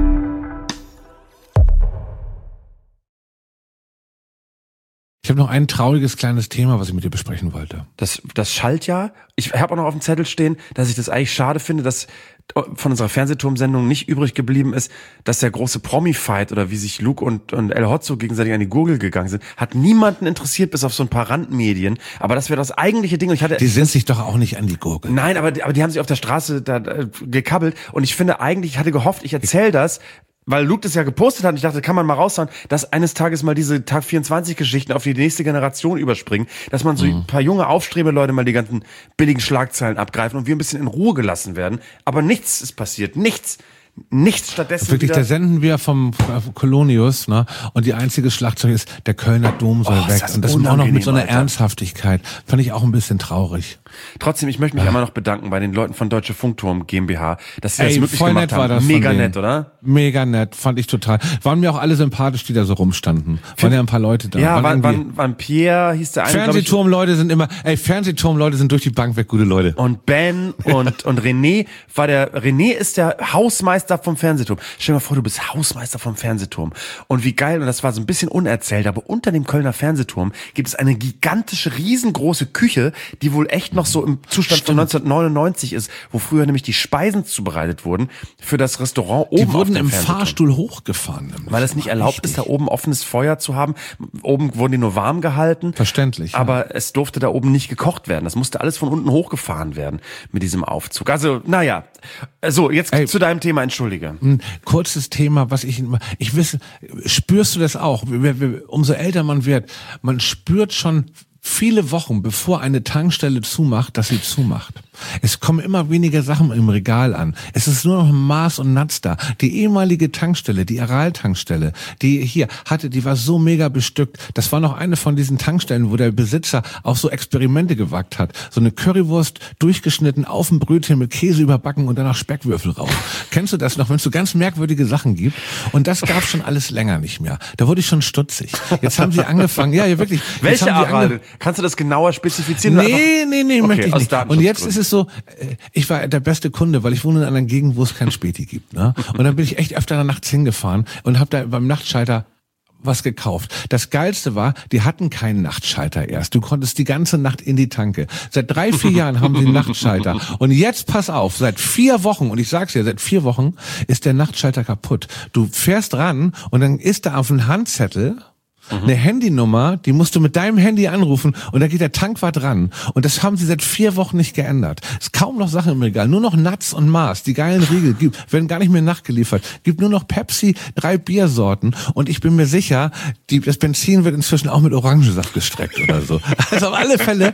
Ich habe noch ein trauriges kleines Thema, was ich mit dir besprechen wollte. Das, das Schaltjahr. Ich habe auch noch auf dem Zettel stehen, dass ich das eigentlich schade finde, dass von unserer Fernsehturmsendung nicht übrig geblieben ist, dass der große Promi-Fight oder wie sich Luke und, und El Hotzo gegenseitig an die Gurgel gegangen sind, hat niemanden interessiert, bis auf so ein paar Randmedien. Aber das wäre das eigentliche Ding. Und ich hatte, die sind sich doch auch nicht an die Gurgel. Nein, aber, aber die haben sich auf der Straße da, da gekabbelt. Und ich finde eigentlich, ich hatte gehofft, ich erzähle das, weil Luke das ja gepostet hat und ich dachte, kann man mal raushauen, dass eines Tages mal diese Tag vierundzwanzig Geschichten auf die nächste Generation überspringen, dass man so mhm. ein paar junge Aufstrebeleute mal die ganzen billigen Schlagzeilen abgreifen und wir ein bisschen in Ruhe gelassen werden. Aber nichts ist passiert, nichts. Nichts stattdessen. Wirklich, da senden wir vom Kolonius, ne? Und die einzige Schlagzeug ist, der Kölner Dom soll oh, weg. Das und das auch noch mit so einer Alter. Ernsthaftigkeit. Fand ich auch ein bisschen traurig. Trotzdem, ich möchte mich ja. immer noch bedanken bei den Leuten von Deutsche Funkturm GmbH, dass sie Ey, das möglich gemacht haben. Das Mega nett, oder? Mega nett, fand ich total. Waren mir auch alle sympathisch, die da so rumstanden. Waren ja ein paar Leute da. Ja, waren, waren, waren Pierre, hieß der eine. Fernsehturmleute sind immer, ey, Fernsehturmleute sind durch die Bank weg gute Leute. Und Ben und, und René war der, René ist der Hausmeister vom Fernsehturm. Stell dir mal vor, du bist Hausmeister vom Fernsehturm. Und wie geil, und das war so ein bisschen unerzählt, aber unter dem Kölner Fernsehturm gibt es eine gigantische, riesengroße Küche, die wohl echt noch so im Zustand von neunzehnhundertneunundneunzig ist, wo früher nämlich die Speisen zubereitet wurden für das Restaurant oben. Die wurden im Fahrstuhl hochgefahren. Weil es nicht erlaubt richtig. ist, da oben offenes Feuer zu haben. Oben wurden die nur warm gehalten. Verständlich. Aber ja. es durfte da oben nicht gekocht werden. Das musste alles von unten hochgefahren werden mit diesem Aufzug. Also, naja. So, jetzt Ey, zu deinem Thema, entschuldige. Ein kurzes Thema, was ich, ich wisse, spürst du das auch? Umso älter man wird, man spürt schon viele Wochen, bevor eine Tankstelle zumacht, dass sie zumacht. Es kommen immer weniger Sachen im Regal an. Es ist nur noch Mars und Natz da. Die ehemalige Tankstelle, die Aral-Tankstelle, die hier hatte, die war so mega bestückt. Das war noch eine von diesen Tankstellen, wo der Besitzer auch so Experimente gewagt hat. So eine Currywurst durchgeschnitten, auf dem Brötchen mit Käse überbacken und danach Speckwürfel rauf. Kennst du das noch, wenn es so ganz merkwürdige Sachen gibt? Und das gab schon alles länger nicht mehr. Da wurde ich schon stutzig. Jetzt haben sie angefangen, ja, ja wirklich. Welche Aral? Kannst du das genauer spezifizieren? Nee, nee, nee, okay, möchte ich nicht. Und jetzt ist es so, ich war der beste Kunde, weil ich wohne in einer Gegend, wo es kein Späti gibt. Ne? Und dann bin ich echt öfter nachts hingefahren und habe da beim Nachtschalter was gekauft. Das Geilste war, die hatten keinen Nachtschalter erst. Du konntest die ganze Nacht in die Tanke. Seit drei, vier Jahren haben sie einen Nachtschalter. Und jetzt pass auf, seit vier Wochen, und ich sag's dir, seit vier Wochen ist der Nachtschalter kaputt. Du fährst ran und dann ist da auf dem Handzettel mhm. eine Handynummer, die musst du mit deinem Handy anrufen und da geht der Tankwart ran. Und das haben sie seit vier Wochen nicht geändert. Es ist kaum noch Sachen im Regal, nur noch Nuts und Mars, die geilen Riegel gibt, werden gar nicht mehr nachgeliefert. Gibt nur noch Pepsi, drei Biersorten und ich bin mir sicher, die, das Benzin wird inzwischen auch mit Orangensaft gestreckt oder so. Also auf alle Fälle,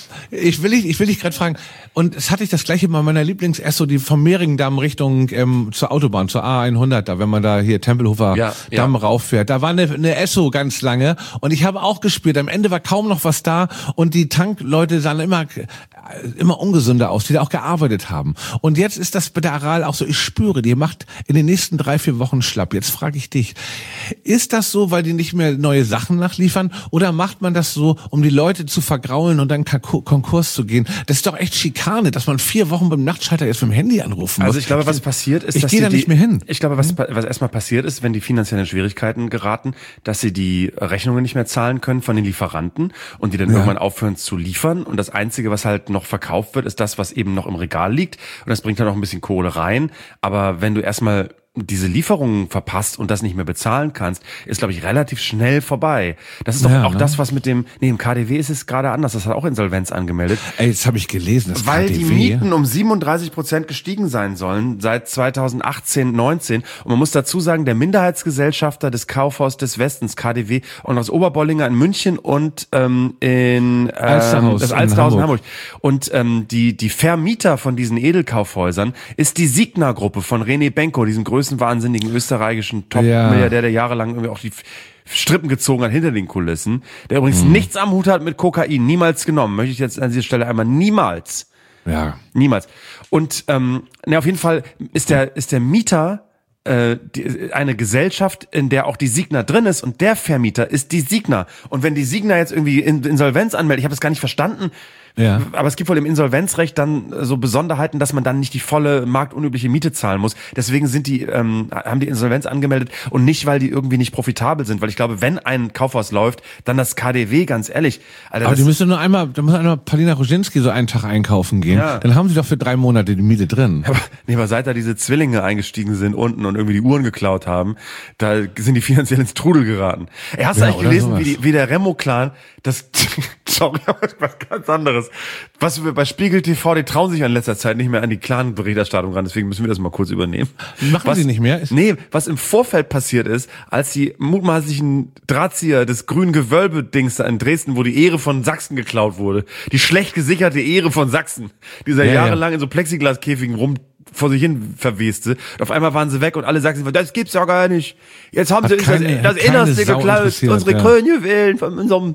ich will dich, ich will dich gerade fragen, und es hatte ich das gleiche bei meiner Lieblings-Esso, die vom Mehringdamm Richtung ähm, zur Autobahn, zur A hundert, da wenn man da hier Tempelhofer ja, Damm ja. rauffährt. Da war eine, eine Esso ganz lange und ich habe auch gespürt, am Ende war kaum noch was da und die Tankleute sahen immer immer ungesünder aus, die da auch gearbeitet haben. Und jetzt ist das bei der Aral auch so, ich spüre, die macht in den nächsten drei, vier Wochen schlapp. Jetzt frage ich dich, ist das so, weil die nicht mehr neue Sachen nachliefern oder macht man das so, um die Leute zu vergraulen und dann Konkurs zu gehen? Das ist doch echt Schikane, dass man vier Wochen beim Nachtschalter jetzt mit dem Handy anrufen muss. Also ich glaube, was passiert ist, ich dass gehe da die, nicht mehr hin. Ich glaube, was, was erstmal passiert ist, wenn die finanziellen Schwierigkeiten geraten, dass sie die Rechnungen nicht mehr zahlen können von den Lieferanten und die dann ja. irgendwann aufhören zu liefern und das Einzige, was halt noch verkauft wird, ist das, was eben noch im Regal liegt und das bringt dann auch ein bisschen Kohle rein. Aber wenn du erstmal diese Lieferungen verpasst und das nicht mehr bezahlen kannst, ist, glaube ich, relativ schnell vorbei. Das ist doch ja, auch ne? das, was mit dem, nee, im K D W ist es gerade anders, das hat auch Insolvenz angemeldet. Ey, jetzt habe ich gelesen, das Weil K D W, die Mieten um siebenunddreißig Prozent gestiegen sein sollen seit zweitausendachtzehn, neunzehn. Und man muss dazu sagen, der Minderheitsgesellschafter des Kaufhaus des Westens, K D W, und aus Oberbollinger in München und ähm, in ähm, Alsterhaus das in Alsterhaus in Hamburg. Hamburg. Und ähm, die die Vermieter von diesen Edelkaufhäusern ist die Signa-Gruppe von René Benko, diesem größenwahnsinnigen österreichischen Top-Milliardär, Ja. der jahrelang irgendwie auch die Strippen gezogen hat hinter den Kulissen, der übrigens Mhm. nichts am Hut hat mit Kokain, niemals genommen, möchte ich jetzt an dieser Stelle einmal niemals, Ja. niemals. Und ähm, ne, auf jeden Fall ist der ist der Mieter äh, die, eine Gesellschaft, in der auch die Signa drin ist und der Vermieter ist die Signa. Und wenn die Signa jetzt irgendwie in, Insolvenz anmeldet, ich habe das gar nicht verstanden, Ja. aber es gibt wohl im Insolvenzrecht dann so Besonderheiten, dass man dann nicht die volle marktunübliche Miete zahlen muss. Deswegen sind die ähm, haben die Insolvenz angemeldet und nicht, weil die irgendwie nicht profitabel sind. Weil ich glaube, wenn ein Kaufhaus läuft, dann das K D W, ganz ehrlich. Alter, Aber das, die müssen nur einmal, da muss einmal Paulina Roginski so einen Tag einkaufen gehen. Ja. Dann haben sie doch für drei Monate die Miete drin. aber, nee, aber seit da diese Zwillinge eingestiegen sind unten und irgendwie die Uhren geklaut haben, da sind die finanziell ins Trudel geraten. Ey, hast du Ja, eigentlich oder gelesen, sowas. wie, die, wie der Remo-Clan, das, sorry, aber was ganz anderes. Was wir bei Spiegel T V, die trauen sich in letzter Zeit nicht mehr an die Clan-Berichterstattung ran, deswegen müssen wir das mal kurz übernehmen. Machen was, sie nicht mehr? Ist- Nee, was im Vorfeld passiert ist, als die mutmaßlichen Drahtzieher des grünen Gewölbe-Dings da in Dresden, wo die Ehre von Sachsen geklaut wurde, die schlecht gesicherte Ehre von Sachsen, die seit Ja, ja. jahrelang in so Plexiglaskäfigen rum vor sich hin verweste. Und auf einmal waren sie weg und alle Sachsen, das gibt's ja gar nicht. Jetzt haben Hat sie uns keine- das, das hat keine Innerste Sau geklaut, interessiert, unsere ja. Kronjuwelen von unserem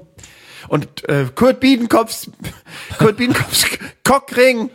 und äh, Kurt Biedenkopfs Kurt Biedenkopfs Cockring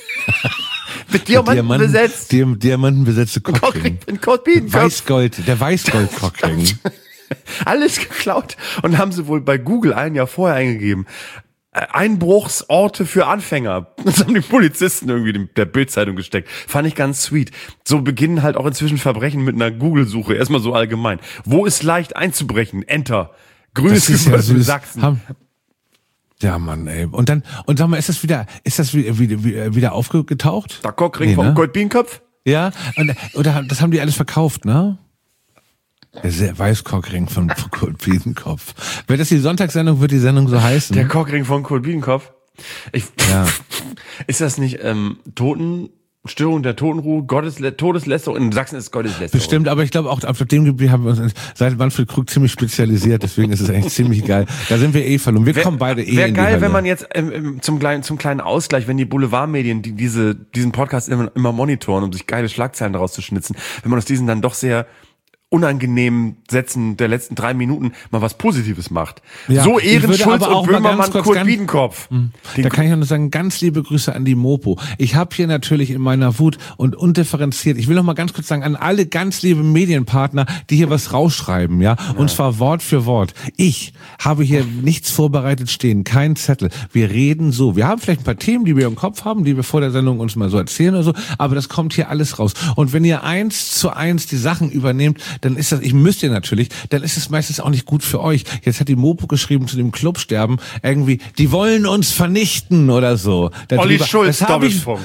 mit Diamanten besetzt. Di Diamanten besetzte Cockring Cockring. mit Kurt Biedenkopf. Weißgold, der Weißgold-Cockring. Alles geklaut und haben sie wohl bei Google ein Jahr vorher eingegeben. Äh, Einbruchsorte für Anfänger. Das haben die Polizisten irgendwie dem- der Bild-Zeitung gesteckt. Fand ich ganz sweet. So beginnen halt auch inzwischen Verbrechen mit einer Google-Suche. Erstmal so allgemein. Wo ist leicht einzubrechen? Enter. Grünes Das ist ja Gewölbe süß. Sachsen. Haben- Ja, Mann, ey. Und dann, und sag mal, ist das wieder, ist das wieder, wieder, wieder aufgetaucht? Der Cockring Nee, vom ne? Kurt Biedenkopf? Ja, und, oder das haben die alles verkauft, ne? Der sehr- Weißcockring von Kurt Biedenkopf. Wenn das die Sonntagssendung wird, die Sendung so heißen. Der Cockring von Kurt Biedenkopf? Ich, Ja. Ist das nicht ähm, Toten... Störung der Totenruhe, Gottesle Todeslästerung. In Sachsen ist Gotteslästerung. Bestimmt, aber ich glaube auch auf dem Gebiet haben wir uns seit Manfred Krug ziemlich spezialisiert, deswegen ist es eigentlich ziemlich geil. Da sind wir eh verloren. Wir Wär, kommen beide eh Wäre in die geil, Hölle. wenn man jetzt ähm, ähm, zum kleinen zum kleinen Ausgleich, wenn die Boulevardmedien, die diese diesen Podcast immer, immer monitoren, um sich geile Schlagzeilen daraus zu schnitzen, wenn man aus diesen dann doch sehr unangenehmen Sätzen der letzten drei Minuten mal was Positives macht. Ja, so ich würde Ehrenschulz aber auch und mal ganz Böhmermann, kurz Kurt ganz- Biedenkopf. Den Da kann ich auch nur sagen, ganz liebe Grüße an die Mopo. Ich habe hier natürlich in meiner Wut und undifferenziert, ich will noch mal ganz kurz sagen, an alle ganz liebe Medienpartner, die hier was rausschreiben, ja, und zwar Wort für Wort. Ich habe hier nichts vorbereitet stehen, kein Zettel. Wir reden so. Wir haben vielleicht ein paar Themen, die wir im Kopf haben, die wir vor der Sendung uns mal so erzählen oder so, aber das kommt hier alles raus. Und wenn ihr eins zu eins die Sachen übernehmt, dann ist das, ich müsst ihr natürlich, dann ist es meistens auch nicht gut für euch. Jetzt hat die Mopo geschrieben zu dem Clubsterben irgendwie, die wollen uns vernichten oder so. Darüber- Olli Schulz, das hab ich- Doppelpunkt.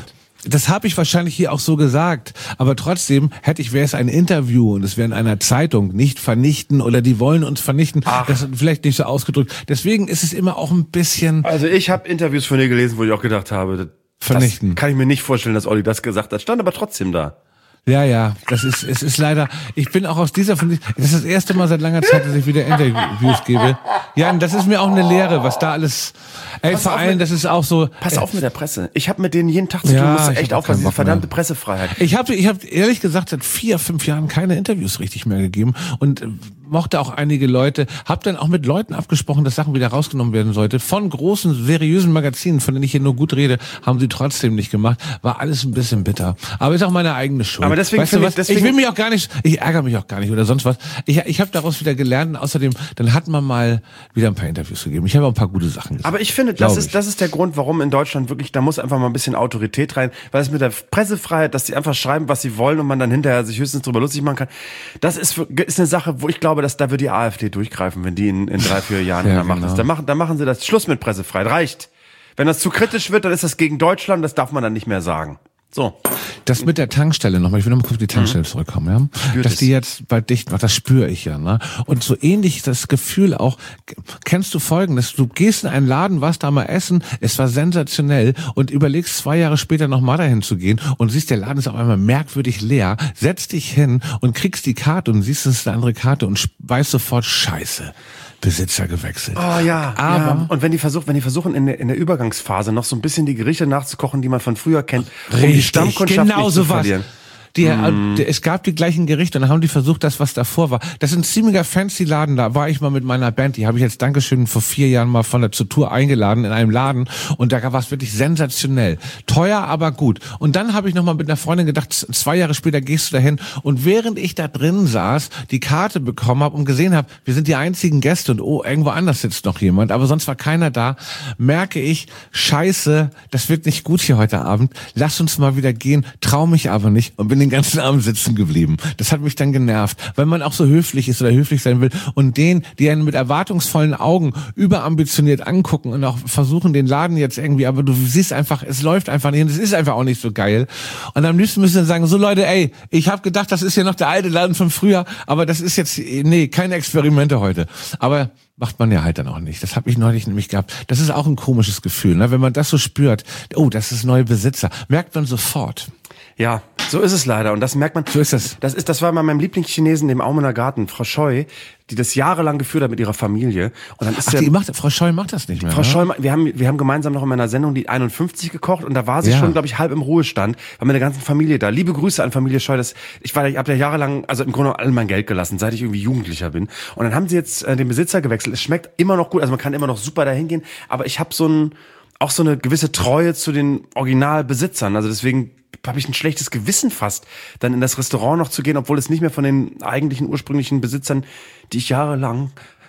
Das habe ich wahrscheinlich hier auch so gesagt, aber trotzdem hätte ich, wäre es ein Interview und es wäre in einer Zeitung, nicht vernichten oder die wollen uns vernichten, Ach. das ist vielleicht nicht so ausgedrückt. Deswegen ist es immer auch ein bisschen... Also ich habe Interviews von dir gelesen, wo ich auch gedacht habe, vernichten. Das kann ich mir nicht vorstellen, dass Olli das gesagt hat, stand aber trotzdem da. Ja, ja, das ist, es ist leider, ich bin auch aus dieser, das ist das erste Mal seit langer Zeit, dass ich wieder Interviews gebe. Ja, und das ist mir auch eine Lehre, was da alles, ey, pass vor allem, mit, das ist auch so. Pass ey, auf mit der Presse. Ich habe mit denen jeden Tag zu tun, ja, musst du echt aufpassen, diese verdammte Pressefreiheit. Ich habe, ich habe ehrlich gesagt seit vier, fünf Jahren keine Interviews richtig mehr gegeben und mochte auch einige Leute, hab dann auch mit Leuten abgesprochen, dass Sachen wieder rausgenommen werden sollte. Von großen, seriösen Magazinen, von denen ich hier nur gut rede, haben sie trotzdem nicht gemacht. War alles ein bisschen bitter. Aber ist auch meine eigene Schuld. Aber deswegen, weißt du was? Ich, deswegen ich will mich auch gar nicht, ich ärgere mich auch gar nicht oder sonst was. Ich, ich habe daraus wieder gelernt und außerdem, dann hat man mal wieder ein paar Interviews gegeben. Ich habe auch ein paar gute Sachen gesagt. Aber ich finde, das ist, das ist der Grund, warum in Deutschland wirklich, da muss einfach mal ein bisschen Autorität rein, weil es mit der Pressefreiheit, dass die einfach schreiben, was sie wollen und man dann hinterher sich höchstens drüber lustig machen kann. Das ist, ist eine Sache, wo ich glaube, dass da wird die AfD durchgreifen, wenn die in, in drei, vier Jahren ja, da machen. Genau. Da machen, da machen sie das. Schluss mit Pressefreiheit. Reicht. Wenn das zu kritisch wird, dann ist das gegen Deutschland, das darf man dann nicht mehr sagen. So. Das mit der Tankstelle nochmal, ich will nochmal kurz auf die Tankstelle mhm. zurückkommen, ja. Spürt Dass es. die jetzt bald dicht macht, das spüre ich ja, ne. Und so ähnlich das Gefühl auch, kennst du Folgendes, du gehst in einen Laden, warst da mal essen, es war sensationell und überlegst zwei Jahre später nochmal dahin zu gehen und siehst, der Laden ist auf einmal merkwürdig leer, setzt dich hin und kriegst die Karte und siehst, es ist eine andere Karte und weißt sofort, scheiße. Besitzer gewechselt. Oh ja, aber ja. Und wenn die versuchen, wenn die versuchen in der, in der Übergangsphase noch so ein bisschen die Gerichte nachzukochen, die man von früher kennt, um richtig, die Stammkundschaft genau nicht so zu verlieren. Was. Die, mm. Es gab die gleichen Gerichte und dann haben die versucht, das, was davor war. Das ist ein ziemlicher fancy Laden, da war ich mal mit meiner Band, die habe ich jetzt Dankeschön vor vier Jahren mal von der zur Tour eingeladen in einem Laden und da war es wirklich sensationell. Teuer, aber gut. Und dann habe ich nochmal mit einer Freundin gedacht, zwei Jahre später gehst du dahin und während ich da drin saß, die Karte bekommen habe und gesehen habe, wir sind die einzigen Gäste und oh, irgendwo anders sitzt noch jemand, aber sonst war keiner da, merke ich, scheiße, das wird nicht gut hier heute Abend, lass uns mal wieder gehen, trau mich aber nicht und bin den ganzen Abend sitzen geblieben. Das hat mich dann genervt, weil man auch so höflich ist oder höflich sein will und den, die einen mit erwartungsvollen Augen überambitioniert angucken und auch versuchen, den Laden jetzt irgendwie, aber du siehst einfach, es läuft einfach nicht und es ist einfach auch nicht so geil. Und am liebsten müssen wir sagen, so Leute, ey, ich habe gedacht, das ist ja noch der alte Laden von früher, aber das ist jetzt, nee, keine Experimente heute. Aber macht man ja halt dann auch nicht. Das habe ich neulich nämlich gehabt. Das ist auch ein komisches Gefühl, ne? Wenn man das so spürt, oh, das ist neue Besitzer, merkt man sofort. Ja, so ist es leider. Und das merkt man. So ist es. Das ist, das war mal meinem Lieblingschinesen im Aumener Garten, Frau Scheu, die das jahrelang geführt hat mit ihrer Familie. Und dann ist Ach, der, die macht, Frau Scheu macht das nicht mehr. Frau ne? Scheu, wir haben, wir haben gemeinsam noch in meiner Sendung die einundfünfzig gekocht und da war sie Ja. schon, glaube ich, halb im Ruhestand, war mit der ganzen Familie da. Liebe Grüße an Familie Scheu. Das, ich war, ich habe ja jahrelang, also im Grunde all mein Geld gelassen, seit ich irgendwie Jugendlicher bin. Und dann haben sie jetzt äh, den Besitzer gewechselt. Es schmeckt immer noch gut, also man kann immer noch super dahin gehen, aber ich habe so ein, auch so eine gewisse Treue zu den Originalbesitzern. Also deswegen habe ich ein schlechtes Gewissen fast, dann in das Restaurant noch zu gehen, obwohl es nicht mehr von den eigentlichen ursprünglichen Besitzern, die ich jahrelang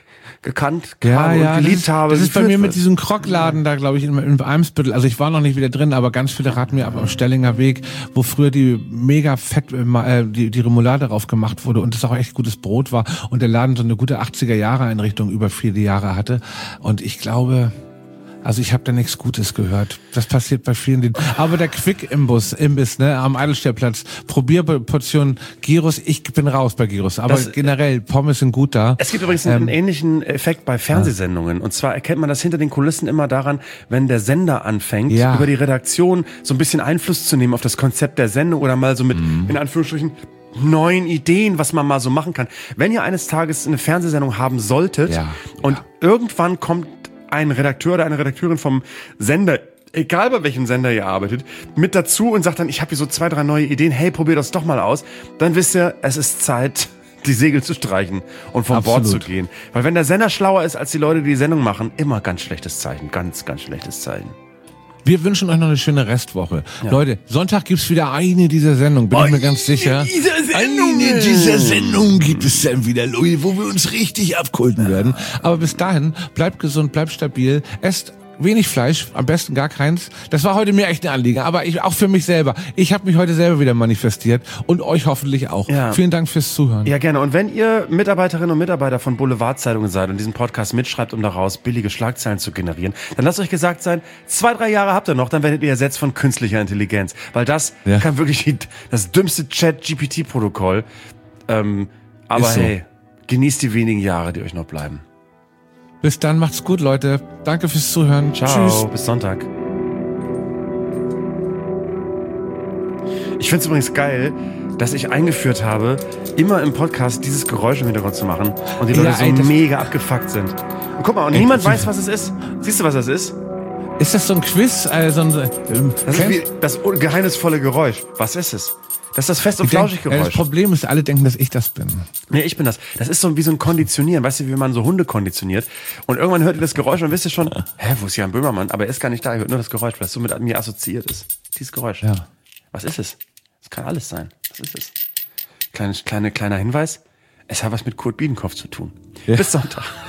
gekannt ja, habe ja, und geliebt das ist, habe. Das ist bei mir wird. mit diesem Krockladen da, glaube ich, in, in Eimsbüttel. Also ich war noch nicht wieder drin, aber ganz viele raten mir ab am Stellinger Weg, wo früher die mega fett, äh, die, die Remoulade drauf gemacht wurde und das auch echt gutes Brot war und der Laden so eine gute achtziger Jahre Einrichtung über viele Jahre hatte. Und ich glaube, also ich habe da nichts Gutes gehört. Das passiert bei vielen. Die, aber der Quick-Imbiss, Imbiss, ne, am Eidelstadtplatz, Probierportion Gyros, ich bin raus bei Gyros. Aber Das, generell, Pommes sind gut da. Es gibt übrigens einen Ähm, ähnlichen Effekt bei Fernsehsendungen. Und zwar erkennt man das hinter den Kulissen immer daran, wenn der Sender anfängt, Ja. über die Redaktion so ein bisschen Einfluss zu nehmen auf das Konzept der Sendung oder mal so mit, mhm. in Anführungsstrichen, neuen Ideen, was man mal so machen kann. Wenn ihr eines Tages eine Fernsehsendung haben solltet Ja. und Ja. irgendwann kommt ein Redakteur oder eine Redakteurin vom Sender, egal bei welchem Sender ihr arbeitet, mit dazu und sagt dann, ich habe hier so zwei, drei neue Ideen, hey, probier das doch mal aus, dann wisst ihr, es ist Zeit, die Segel zu streichen und vom Absolut. Bord zu gehen. Weil wenn der Sender schlauer ist als die Leute, die die Sendung machen, immer ganz schlechtes Zeichen, ganz, ganz schlechtes Zeichen. Wir wünschen euch noch eine schöne Restwoche. Ja. Leute, Sonntag gibt's wieder eine dieser Sendungen, bin ich mir ganz sicher. dieser Sendung. Eine dieser Sendungen gibt es dann wieder, Louis, wo wir uns richtig abkulten werden. Aber bis dahin, bleibt gesund, bleibt stabil, esst wenig Fleisch, am besten gar keins. Das war heute mir echt ein Anliegen, aber ich auch für mich selber. Ich habe mich heute selber wieder manifestiert und euch hoffentlich auch. Ja. Vielen Dank fürs Zuhören. Ja, gerne. Und wenn ihr Mitarbeiterinnen und Mitarbeiter von Boulevardzeitungen seid und diesen Podcast mitschreibt, um daraus billige Schlagzeilen zu generieren, dann lasst euch gesagt sein, zwei, drei Jahre habt ihr noch, dann werdet ihr ersetzt von künstlicher Intelligenz. Weil das Ja. kann wirklich die, das dümmste Chat-G P T-Protokoll. Ähm, aber Ist so. hey, genießt die wenigen Jahre, die euch noch bleiben. Bis dann, macht's gut, Leute. Danke fürs Zuhören. Ciao, Tschüss. bis Sonntag. Ich find's übrigens geil, dass ich eingeführt habe, immer im Podcast dieses Geräusch im Hintergrund zu machen und die Leute Ja, so ey, das- mega abgefuckt sind. Und guck mal, und Ey, niemand das- weiß, was es ist. Siehst du, was das ist? Ist das so ein Quiz? Äh, so ein, ähm, Das ist kennst- wie das geheimnisvolle Geräusch. Was ist es? Das ist das Fest- und Ich denk- ja, das Flauschig-Geräusch. Problem ist, alle denken, dass ich das bin. Nee, ich bin das. Das ist so wie so ein Konditionieren. Weißt du, wie man so Hunde konditioniert? Und irgendwann hört ihr das Geräusch und wisst ihr schon, hä, wo ist Jan Böhmermann? Aber er ist gar nicht da, ihr hört nur das Geräusch, weil es so mit mir assoziiert ist. Dieses Geräusch. Ja. Was ist es? Es kann alles sein. Was ist es? Kleine, kleine, kleiner Hinweis. Es hat was mit Kurt Biedenkopf zu tun. Ja. Bis Sonntag.